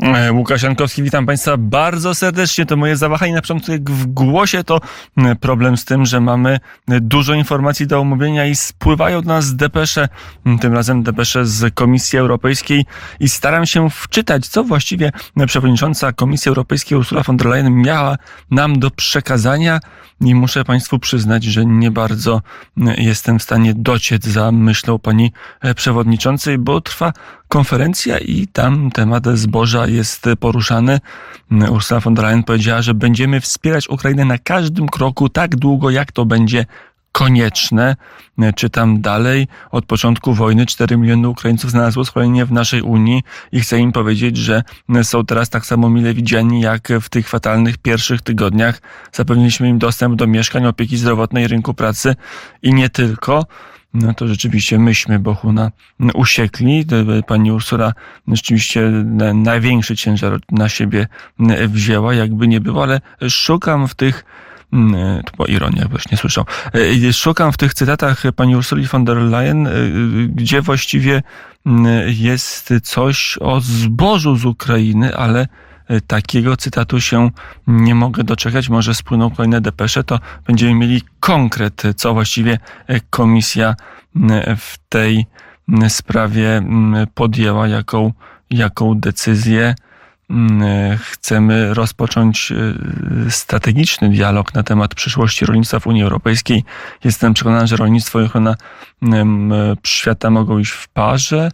Łukasz Jankowski, witam Państwa bardzo serdecznie. To moje zawahanie na początku w głosie to problem z tym, że mamy dużo informacji do omówienia i spływają do nas depesze, tym razem depesze z Komisji Europejskiej i staram się wczytać, co właściwie przewodnicząca Komisji Europejskiej Ursula von der Leyen miała nam do przekazania i muszę Państwu przyznać, że nie bardzo jestem w stanie dociec za myślą pani przewodniczącej, bo trwa konferencja i tam temat zboża jest poruszany. Ursula von der Leyen powiedziała, że będziemy wspierać Ukrainę na każdym kroku tak długo, jak to będzie konieczne. Czytam dalej. Od początku wojny 4 miliony Ukraińców znalazło schronienie w naszej Unii i chcę im powiedzieć, że są teraz tak samo mile widziani, jak w tych fatalnych pierwszych tygodniach. Zapewniliśmy im dostęp do mieszkań, opieki zdrowotnej, rynku pracy i nie tylko. No to rzeczywiście myśmy Bohuna usiekli. Pani Ursula rzeczywiście największy ciężar na siebie wzięła, jakby nie było, ale szukam w tych, to była ironia, jakbyś nie słyszał, szukam w tych cytatach pani Ursuli von der Leyen, gdzie właściwie jest coś o zbożu z Ukrainy, ale takiego cytatu się nie mogę doczekać. Może spłyną kolejne depesze, to będziemy mieli konkret, co właściwie komisja w tej sprawie podjęła, jaką decyzję. Chcemy rozpocząć strategiczny dialog na temat przyszłości rolnictwa w Unii Europejskiej. Jestem przekonany, że rolnictwo i ochrona świata mogą iść w parze.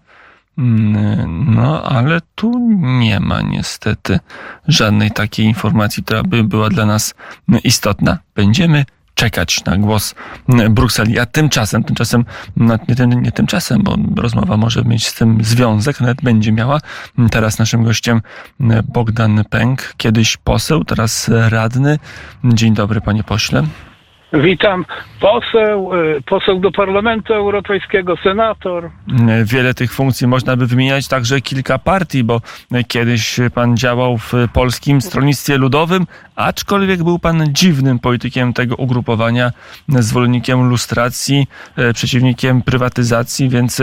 No, ale tu nie ma niestety żadnej takiej informacji, która by była dla nas istotna. Będziemy czekać na głos Brukseli, a tymczasem, nie tymczasem, bo rozmowa może mieć z tym związek, nawet będzie miała. Teraz naszym gościem Bogdan Pęk, kiedyś poseł, teraz radny. Dzień dobry, panie pośle. Witam. Poseł do Parlamentu Europejskiego, senator. Wiele tych funkcji można by wymieniać, także kilka partii, bo kiedyś pan działał w Polskim Stronnictwie Ludowym, aczkolwiek był pan dziwnym politykiem tego ugrupowania, zwolennikiem lustracji, przeciwnikiem prywatyzacji, więc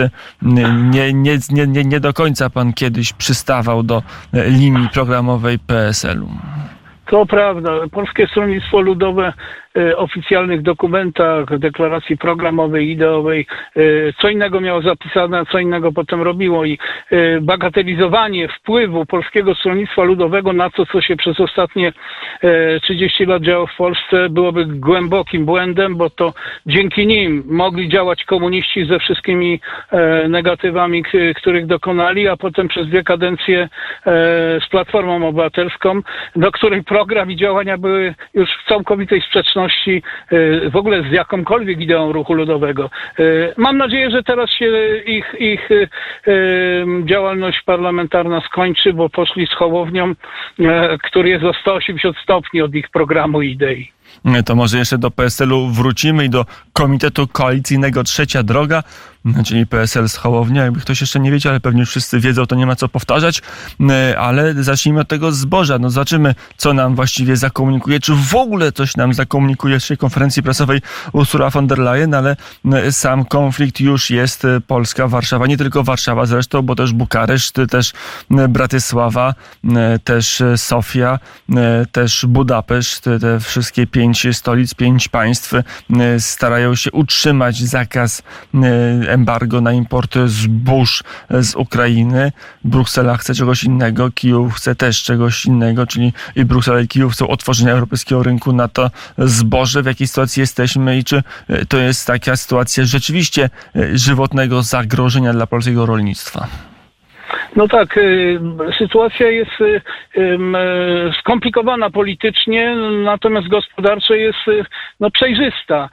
nie do końca pan kiedyś przystawał do linii programowej PSL-u. To prawda. Polskie Stronnictwo Ludowe w oficjalnych dokumentach, deklaracji programowej, ideowej, co innego miało zapisane, a co innego potem robiło i bagatelizowanie wpływu Polskiego Stronnictwa Ludowego na to, co się przez ostatnie 30 lat działo w Polsce, byłoby głębokim błędem, bo to dzięki nim mogli działać komuniści ze wszystkimi negatywami, których dokonali, a potem przez 2 kadencje z Platformą Obywatelską, do której program i działania były już w całkowitej sprzeczności w ogóle z jakąkolwiek ideą ruchu ludowego. Mam nadzieję, że teraz się ich działalność parlamentarna skończy, bo poszli z Hołownią, który jest o 180 stopni od ich programu i idei. To może jeszcze do PSL-u wrócimy i do Komitetu Koalicyjnego Trzecia Droga, czyli PSL z Hołownią. Jakby ktoś jeszcze nie wiedział, ale pewnie już wszyscy wiedzą, to nie ma co powtarzać. Ale zacznijmy od tego zboża. No zobaczymy, co nam właściwie zakomunikuje, czy w ogóle coś nam zakomunikuje w tej konferencji prasowej Ursula von der Leyen, ale sam konflikt już jest. Polska, Warszawa, nie tylko Warszawa zresztą, bo też Bukareszt, też Bratysława, też Sofia, też Budapeszt, te wszystkie 5 stolic, 5 państw starają się utrzymać zakaz, embargo na import zbóż z Ukrainy. Bruksela chce czegoś innego, Kijów chce też czegoś innego, czyli i Bruksela i Kijów chcą otworzenia europejskiego rynku na to zboże. W jakiej sytuacji jesteśmy i czy to jest taka sytuacja rzeczywiście żywotnego zagrożenia dla polskiego rolnictwa? No tak, sytuacja jest skomplikowana politycznie, natomiast gospodarczo jest przejrzysta.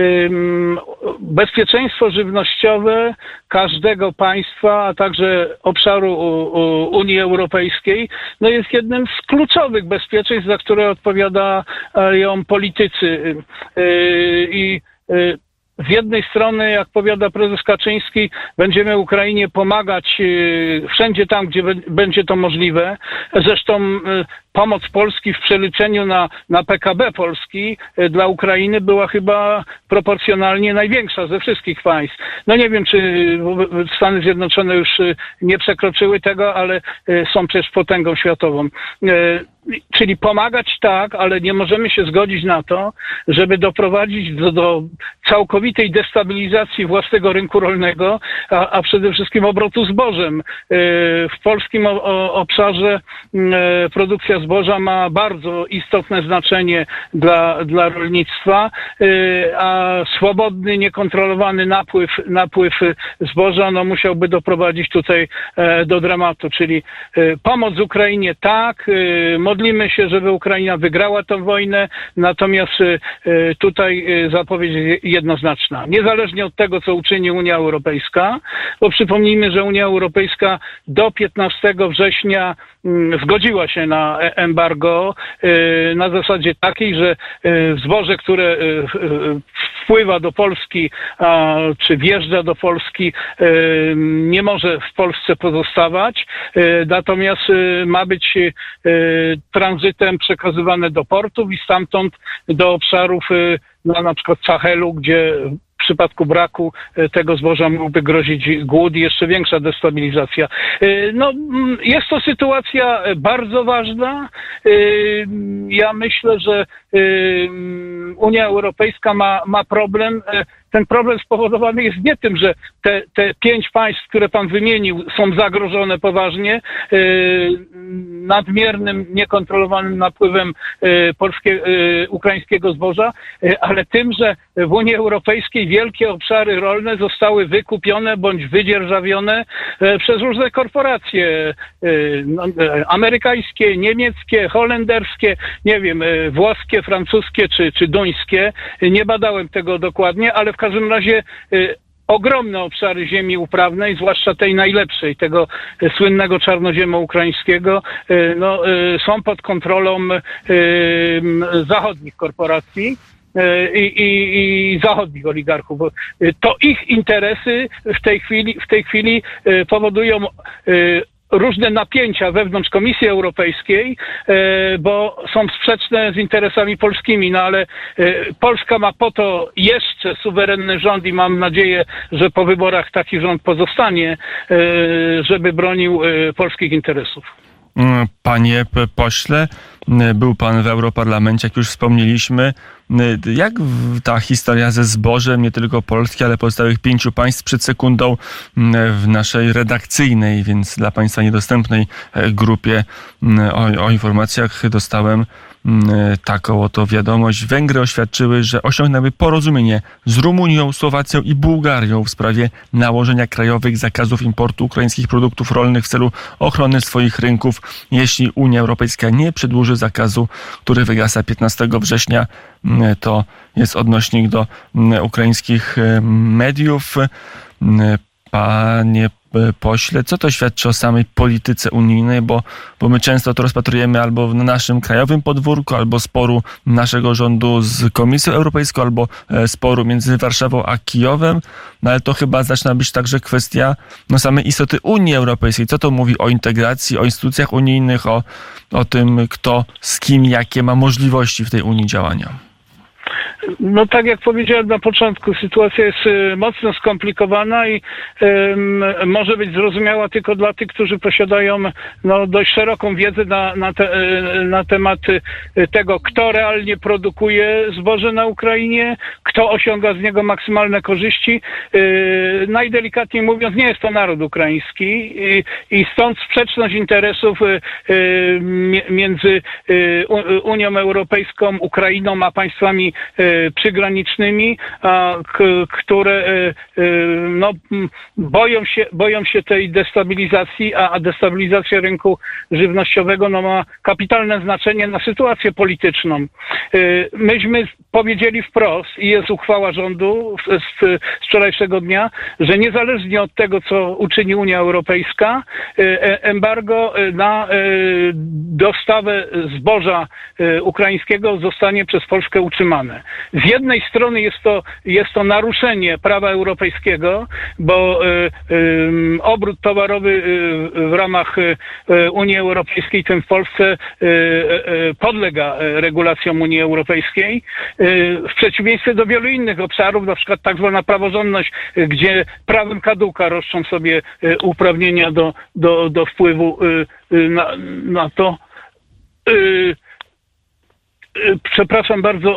Bezpieczeństwo żywnościowe każdego państwa, a także obszaru Unii Europejskiej, jest jednym z kluczowych bezpieczeństw, za które odpowiadają politycy. I z jednej strony, jak powiada prezes Kaczyński, będziemy Ukrainie pomagać wszędzie tam, gdzie będzie to możliwe. Zresztą pomoc Polski w przeliczeniu na PKB Polski dla Ukrainy była chyba proporcjonalnie największa ze wszystkich państw. No nie wiem, czy Stany Zjednoczone już nie przekroczyły tego, ale są przecież potęgą światową. Czyli pomagać tak, ale nie możemy się zgodzić na to, żeby doprowadzić do całkowitej destabilizacji własnego rynku rolnego, a przede wszystkim obrotu zbożem. W polskim obszarze produkcja zboża ma bardzo istotne znaczenie dla rolnictwa, a swobodny, niekontrolowany napływ zboża musiałby doprowadzić tutaj do dramatu. Czyli pomoc Ukrainie tak, modlimy się, żeby Ukraina wygrała tę wojnę, natomiast tutaj zapowiedź jest jednoznaczna. Niezależnie od tego, co uczyni Unia Europejska, bo przypomnijmy, że Unia Europejska do 15 września zgodziła się na embargo na zasadzie takiej, że zboże, które wpływa do Polski, czy wjeżdża do Polski, nie może w Polsce pozostawać, natomiast ma być tranzytem przekazywane do portów i stamtąd do obszarów na przykład Sahelu, gdzie w przypadku braku tego zboża mógłby grozić głód i jeszcze większa destabilizacja. No, jest to sytuacja bardzo ważna. Ja myślę, że Unia Europejska ma problem. Ten problem spowodowany jest nie tym, że te 5 państw, które pan wymienił, są zagrożone poważnie nadmiernym, niekontrolowanym napływem ukraińskiego zboża, ale tym, że w Unii Europejskiej wielkie obszary rolne zostały wykupione bądź wydzierżawione przez różne korporacje amerykańskie, niemieckie, holenderskie, nie wiem, włoskie, francuskie czy duńskie. Nie badałem tego dokładnie, ale w każdym razie ogromne obszary ziemi uprawnej, zwłaszcza tej najlepszej, tego słynnego czarnoziemu ukraińskiego, są pod kontrolą zachodnich korporacji i zachodnich oligarchów. To ich interesy w tej chwili powodują różne napięcia wewnątrz Komisji Europejskiej, bo są sprzeczne z interesami polskimi, no ale Polska ma po to jeszcze suwerenny rząd i mam nadzieję, że po wyborach taki rząd pozostanie, żeby bronił polskich interesów. Panie pośle, był pan w Europarlamencie, jak już wspomnieliśmy. Jak ta historia ze zbożem, nie tylko Polski, ale pozostałych 5 państw przed sekundą w naszej redakcyjnej, więc dla państwa niedostępnej grupie o informacjach dostałem taką oto wiadomość. Węgry oświadczyły, że osiągnęły porozumienie z Rumunią, Słowacją i Bułgarią w sprawie nałożenia krajowych zakazów importu ukraińskich produktów rolnych w celu ochrony swoich rynków, jeśli Unia Europejska nie przedłuży zakazu, który wygasa 15 września. To jest odnośnik do ukraińskich mediów. Panie pośle, co to świadczy o samej polityce unijnej, bo my często to rozpatrujemy albo na naszym krajowym podwórku, albo sporu naszego rządu z Komisją Europejską, albo sporu między Warszawą a Kijowem, no ale to chyba zaczyna być także kwestia samej istoty Unii Europejskiej. Co to mówi o integracji, o instytucjach unijnych, o tym, kto z kim, jakie ma możliwości w tej Unii działania? No tak jak powiedziałem na początku, sytuacja jest mocno skomplikowana i może być zrozumiała tylko dla tych, którzy posiadają dość szeroką wiedzę na temat tego, kto realnie produkuje zboże na Ukrainie, kto osiąga z niego maksymalne korzyści. Najdelikatniej mówiąc, nie jest to naród ukraiński i stąd sprzeczność interesów między Unią Europejską, Ukrainą, a państwami przygranicznymi, które boją się tej destabilizacji, a destabilizacja rynku żywnościowego ma kapitalne znaczenie na sytuację polityczną. Myśmy powiedzieli wprost i jest uchwała rządu z wczorajszego dnia, że niezależnie od tego, co uczyni Unia Europejska, embargo na dostawę zboża ukraińskiego zostanie przez Polskę utrzymane. z jednej strony jest to naruszenie prawa europejskiego, bo obrót towarowy w ramach Unii Europejskiej, tym w Polsce, podlega regulacjom Unii Europejskiej, w przeciwieństwie do wielu innych obszarów, na przykład tak zwana praworządność, gdzie prawem kadłuka roszczą sobie uprawnienia do wpływu na to. Przepraszam bardzo.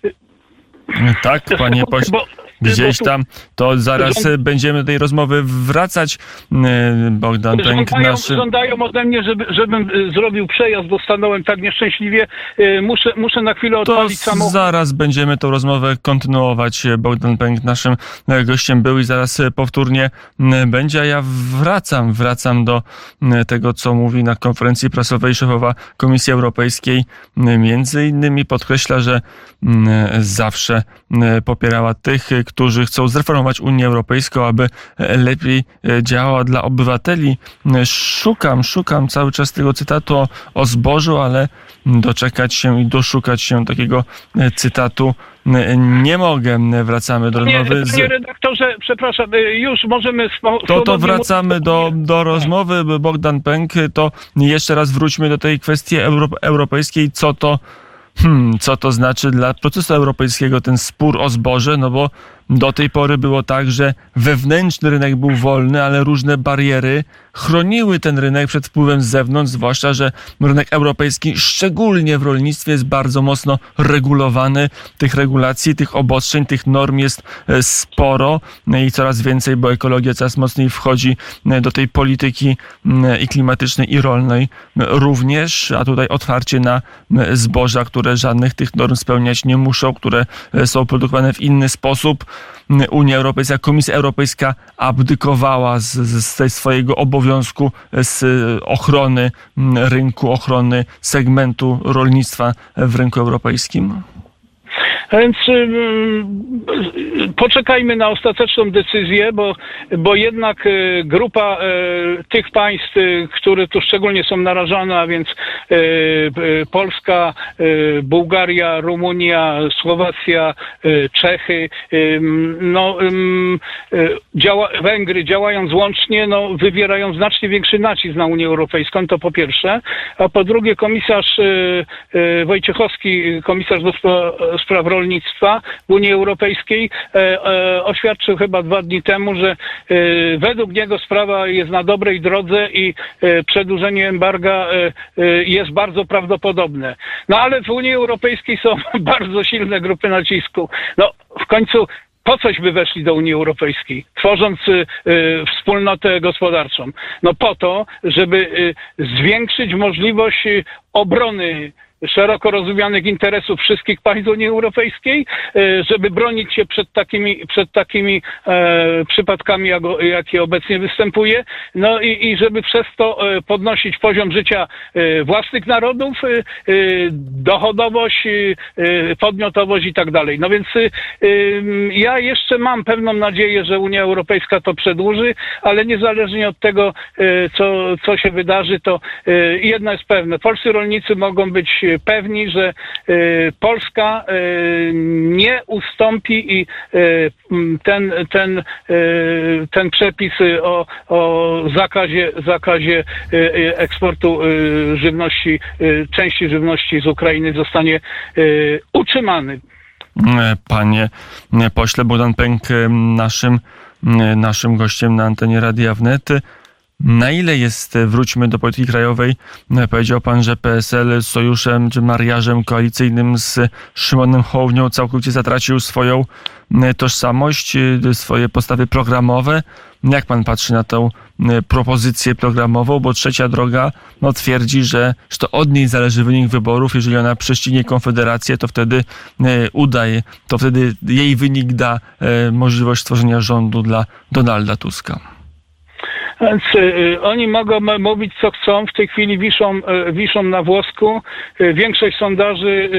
Tak, panie pośle. Gdzieś tam, to zaraz będziemy do tej rozmowy wracać. Bogdan Pęk, żądają ode mnie, żebym zrobił przejazd, bo stanąłem tak nieszczęśliwie. Muszę na chwilę odpalić samochód. Zaraz będziemy tą rozmowę kontynuować. Bogdan Pęk naszym gościem był i zaraz powtórnie będzie, a ja wracam do tego, co mówi na konferencji prasowej szefowa Komisji Europejskiej. Między innymi podkreśla, że zawsze popierała tych, którzy chcą zreformować Unię Europejską, aby lepiej działała dla obywateli. Szukam cały czas tego cytatu o zbożu, ale doczekać się i doszukać się takiego cytatu nie mogę. Wracamy do rozmowy. Panie redaktorze, przepraszam, już możemy... To wracamy do rozmowy. Bogdan Pęk, to jeszcze raz wróćmy do tej kwestii europejskiej. Co to znaczy dla procesu europejskiego ten spór o zboże? No bo do tej pory było tak, że wewnętrzny rynek był wolny, ale różne bariery chroniły ten rynek przed wpływem z zewnątrz, zwłaszcza, że rynek europejski, szczególnie w rolnictwie, jest bardzo mocno regulowany. Tych regulacji, tych obostrzeń, tych norm jest sporo i coraz więcej, bo ekologia coraz mocniej wchodzi do tej polityki i klimatycznej, i rolnej również, a tutaj otwarcie na zboża, które żadnych tych norm spełniać nie muszą, które są produkowane w inny sposób. Unia Europejska, Komisja Europejska abdykowała z swojego obowiązku z ochrony rynku, ochrony segmentu rolnictwa w rynku europejskim? A więc poczekajmy na ostateczną decyzję, bo jednak grupa tych państw, które tu szczególnie są narażone, a więc Polska, Bułgaria, Rumunia, Słowacja, Czechy, Węgry, działając łącznie, wywierają znacznie większy nacisk na Unię Europejską, to po pierwsze, a po drugie komisarz Wojciechowski, komisarz do spraw rolnictwa w Unii Europejskiej oświadczył chyba 2 dni temu, że według niego sprawa jest na dobrej drodze i przedłużenie embarga jest bardzo prawdopodobne. No ale w Unii Europejskiej są bardzo silne grupy nacisku. No w końcu po coś by weszli do Unii Europejskiej, tworząc wspólnotę gospodarczą? No po to, żeby zwiększyć możliwość obrony szeroko rozumianych interesów wszystkich państw Unii Europejskiej, żeby bronić się przed takimi przypadkami, jakie obecnie występuje, no i żeby przez to podnosić poziom życia własnych narodów, dochodowość, podmiotowość i tak dalej. No więc ja jeszcze mam pewną nadzieję, że Unia Europejska to przedłuży, ale niezależnie od tego, co się wydarzy, to jedno jest pewne. Polscy rolnicy mogą być pewni, że Polska nie ustąpi i ten przepis o zakazie eksportu żywności, części żywności z Ukrainy zostanie utrzymany. Panie pośle, Bogdan Pęk naszym gościem na antenie Radia Wnet. Na ile jest, wróćmy do polityki krajowej, powiedział pan, że PSL sojuszem czy mariażem koalicyjnym z Szymonem Hołownią całkowicie zatracił swoją tożsamość, swoje postawy programowe. Jak pan patrzy na tę propozycję programową, bo Trzecia Droga twierdzi, że to od niej zależy wynik wyborów. Jeżeli ona prześcignie Konfederację, to wtedy wtedy jej wynik da możliwość stworzenia rządu dla Donalda Tuska. Więc oni mogą mówić co chcą, w tej chwili wiszą na włosku. Większość sondaży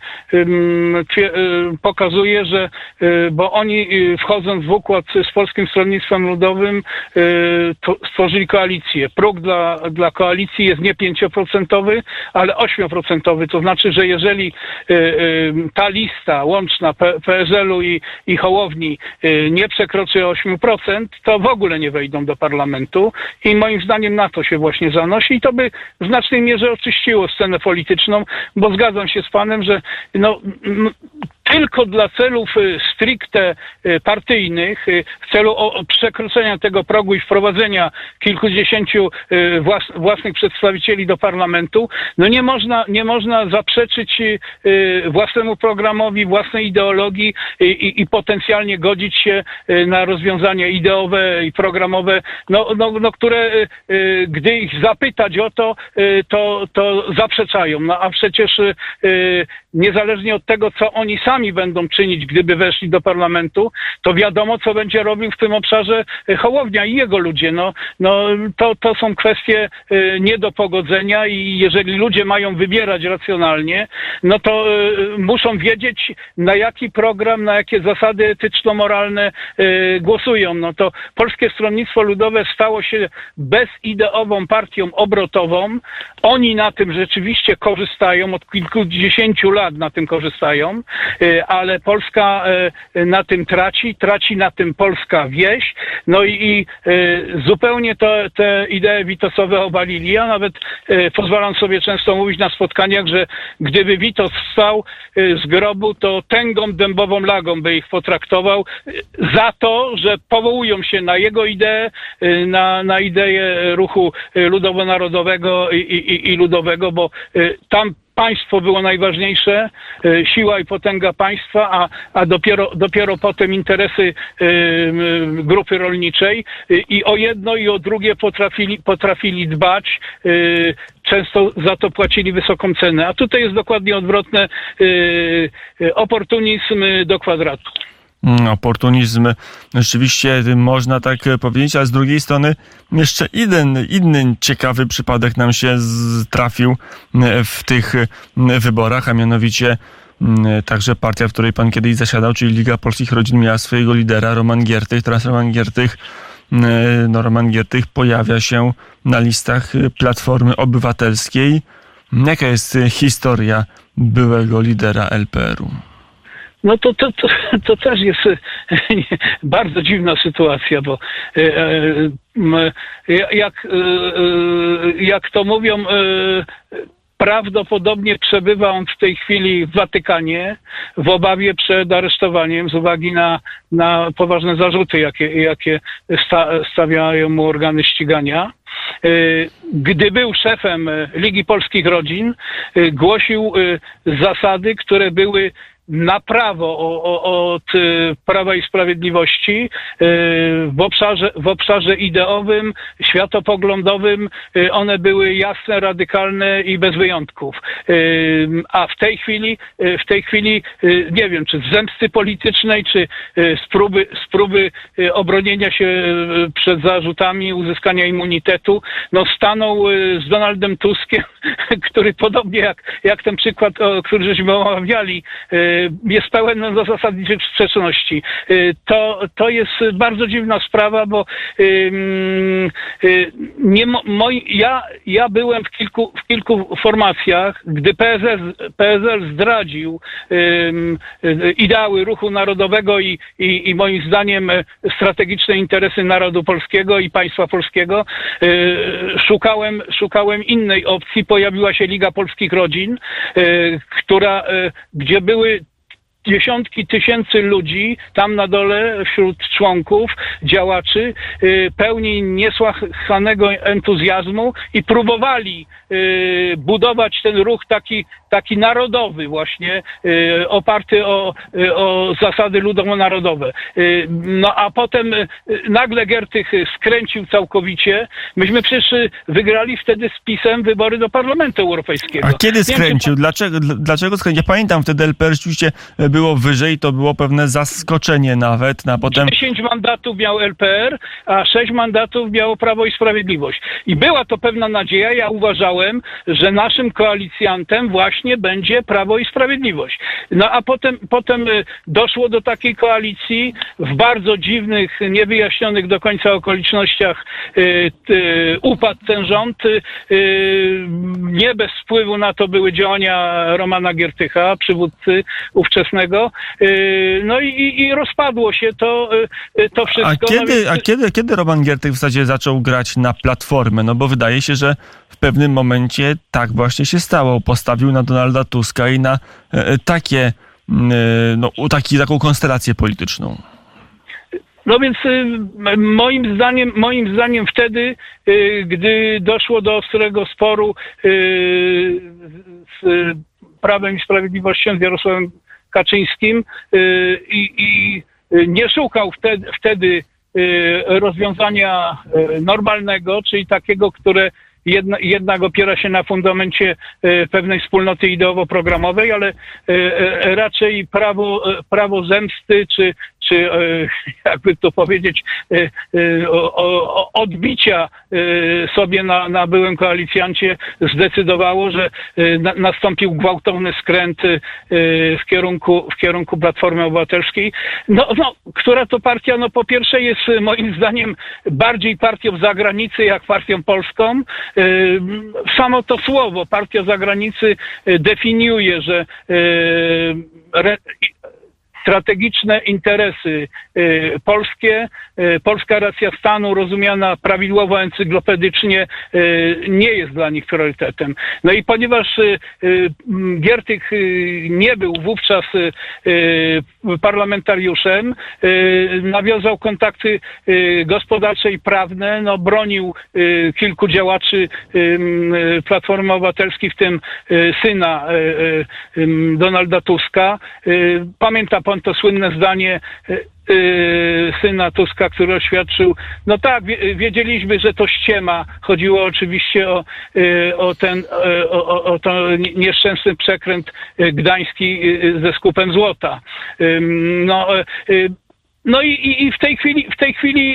pokazuje, że bo oni wchodząc w układ z Polskim Stronnictwem Ludowym stworzyli koalicję. Próg dla koalicji jest nie 5%, ale 8%. To znaczy, że jeżeli ta lista łączna PSL-u i Hołowni nie przekroczy 8%, to w ogóle nie wejdą do parlamentu i moim zdaniem na to się właśnie zanosi i to by w znacznej mierze oczyściło scenę polityczną, bo zgadzam się z panem, że tylko dla celów stricte partyjnych, w celu przekroczenia tego progu i wprowadzenia kilkudziesięciu własnych przedstawicieli do parlamentu, nie można zaprzeczyć własnemu programowi, własnej ideologii i potencjalnie godzić się na rozwiązania ideowe i programowe, które gdy ich zapytać o to zaprzeczają. A przecież niezależnie od tego, co oni sami będą czynić, gdyby weszli do parlamentu, to wiadomo, co będzie robił w tym obszarze Hołownia i jego ludzie. To są kwestie nie do pogodzenia i jeżeli ludzie mają wybierać racjonalnie, to muszą wiedzieć, na jaki program, na jakie zasady etyczno-moralne głosują. To Polskie Stronnictwo Ludowe stało się bezideową partią obrotową. Oni na tym rzeczywiście korzystają, od kilkudziesięciu lat na tym korzystają, ale Polska na tym traci na tym polska wieś. I zupełnie te idee Witosowe obalili. Ja nawet pozwalam sobie często mówić na spotkaniach, że gdyby Witos wstał z grobu, to tęgą dębową lagą by ich potraktował za to, że powołują się na jego ideę, na ideę ruchu ludowo-narodowego i ludowego, tam państwo było najważniejsze, siła i potęga państwa, a dopiero potem interesy grupy rolniczej i o jedno i o drugie potrafili dbać, często za to płacili wysoką cenę. A tutaj jest dokładnie odwrotne, oportunizm do kwadratu. Oportunizm, rzeczywiście można tak powiedzieć, a z drugiej strony jeszcze inny ciekawy przypadek nam się trafił w tych wyborach, a mianowicie także partia, w której pan kiedyś zasiadał, czyli Liga Polskich Rodzin, miała swojego lidera, Roman Giertych. Teraz Roman Giertych pojawia się na listach Platformy Obywatelskiej. Jaka jest historia byłego lidera LPR-u? To też jest bardzo dziwna sytuacja, bo jak to mówią, prawdopodobnie przebywa on w tej chwili w Watykanie w obawie przed aresztowaniem z uwagi na poważne zarzuty, jakie stawiają mu organy ścigania. Gdy był szefem Ligi Polskich Rodzin, głosił zasady, które były na prawo od Prawa i Sprawiedliwości w obszarze ideowym, światopoglądowym. One były jasne, radykalne i bez wyjątków. A w tej chwili nie wiem, czy z zemsty politycznej, czy z próby obronienia się przed zarzutami uzyskania immunitetu, stanął z Donaldem Tuskiem, który podobnie jak ten przykład, który żeśmy omawiali, jest pełen zasadniczych sprzeczności. To jest bardzo dziwna sprawa, bo ja byłem w kilku formacjach, gdy PSL zdradził ideały ruchu narodowego i moim zdaniem strategiczne interesy narodu polskiego i państwa polskiego. Szukałem innej opcji. Pojawiła się Liga Polskich Rodzin, gdzie były dziesiątki tysięcy ludzi tam na dole wśród członków, działaczy, pełni niesłychanego entuzjazmu i próbowali budować ten ruch taki narodowy właśnie, oparty o zasady ludowo-narodowe. A potem nagle Giertych skręcił całkowicie. Myśmy przecież wygrali wtedy z PiS-em wybory do Parlamentu Europejskiego. A kiedy skręcił? Dlaczego skręcił? Ja pamiętam, wtedy LPR rzeczywiście było wyżej, to było pewne zaskoczenie nawet, a potem... 10 mandatów miał LPR, a 6 mandatów miało Prawo i Sprawiedliwość. I była to pewna nadzieja. Ja uważałem, że naszym koalicjantem właśnie będzie Prawo i Sprawiedliwość. No a potem doszło do takiej koalicji w bardzo dziwnych, niewyjaśnionych do końca okolicznościach. Upadł ten rząd. Nie bez wpływu na to były działania Romana Giertycha, przywódcy ówczesnego. No i rozpadło się to wszystko. Kiedy Roman Giertych w zasadzie zaczął grać na Platformę? No bo wydaje się, że w pewnym momencie tak właśnie się stało. Postawił na Donalda Tuska i na taką konstelację polityczną. No więc moim zdaniem wtedy, gdy doszło do ostrego sporu z Prawem i Sprawiedliwością, z Jarosławem Kaczyńskim i nie szukał wtedy rozwiązania normalnego, czyli takiego, które jednak opiera się na fundamencie pewnej wspólnoty ideowo-programowej, ale raczej prawo zemsty, czy jakby to powiedzieć, odbicia sobie na byłym koalicjancie zdecydowało, że nastąpił gwałtowny skręt w kierunku Platformy Obywatelskiej. Która to partia? No po pierwsze jest moim zdaniem bardziej partią zagranicy jak partią polską. Samo to słowo partia zagranicy definiuje, że strategiczne interesy polskie, polska racja stanu rozumiana prawidłowo encyklopedycznie nie jest dla nich priorytetem. No i ponieważ Giertych nie był wówczas parlamentariuszem, nawiązał kontakty gospodarcze i prawne, bronił kilku działaczy Platformy Obywatelskiej, w tym syna Donalda Tuska. Pamięta pan to słynne zdanie syna Tuska, który oświadczył, no tak, wiedzieliśmy, że to ściema. Chodziło oczywiście o ten nieszczęsny przekręt gdański ze skupem złota. No i w tej chwili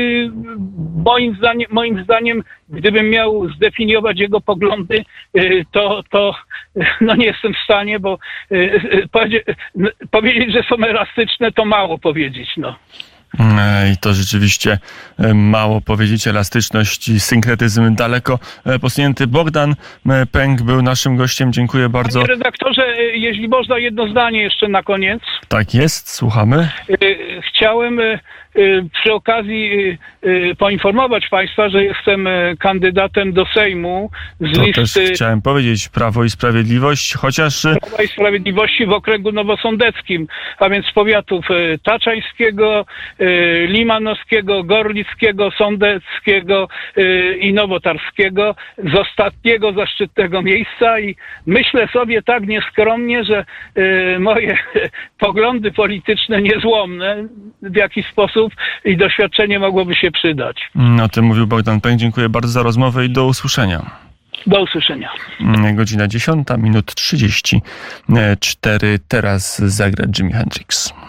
moim zdaniem, gdybym miał zdefiniować jego poglądy, to nie jestem w stanie, bo powiedzieć, że są elastyczne, to mało powiedzieć, I to rzeczywiście mało powiedzieć. Elastyczność i synkretyzm daleko posunięty. Bogdan Pęk był naszym gościem. Dziękuję bardzo. Panie redaktorze, jeśli można, jedno zdanie jeszcze na koniec. Tak jest, słuchamy. Chciałem przy okazji poinformować Państwa, że jestem kandydatem do Sejmu z listy... Też chciałem powiedzieć Prawo i Sprawiedliwość, chociaż... Prawa i Sprawiedliwości w okręgu nowosądeckim, a więc z powiatów taczańskiego, limanowskiego, gorlickiego, sądeckiego i nowotarskiego, z ostatniego zaszczytnego miejsca, i myślę sobie tak nieskromnie, że moje poglądy polityczne niezłomne w jakiś sposób i doświadczenie mogłoby się przydać. O tym mówił Bogdan Pęk. Dziękuję bardzo za rozmowę i do usłyszenia. Do usłyszenia. Godzina 10:34. Teraz zagra Jimi Hendrix.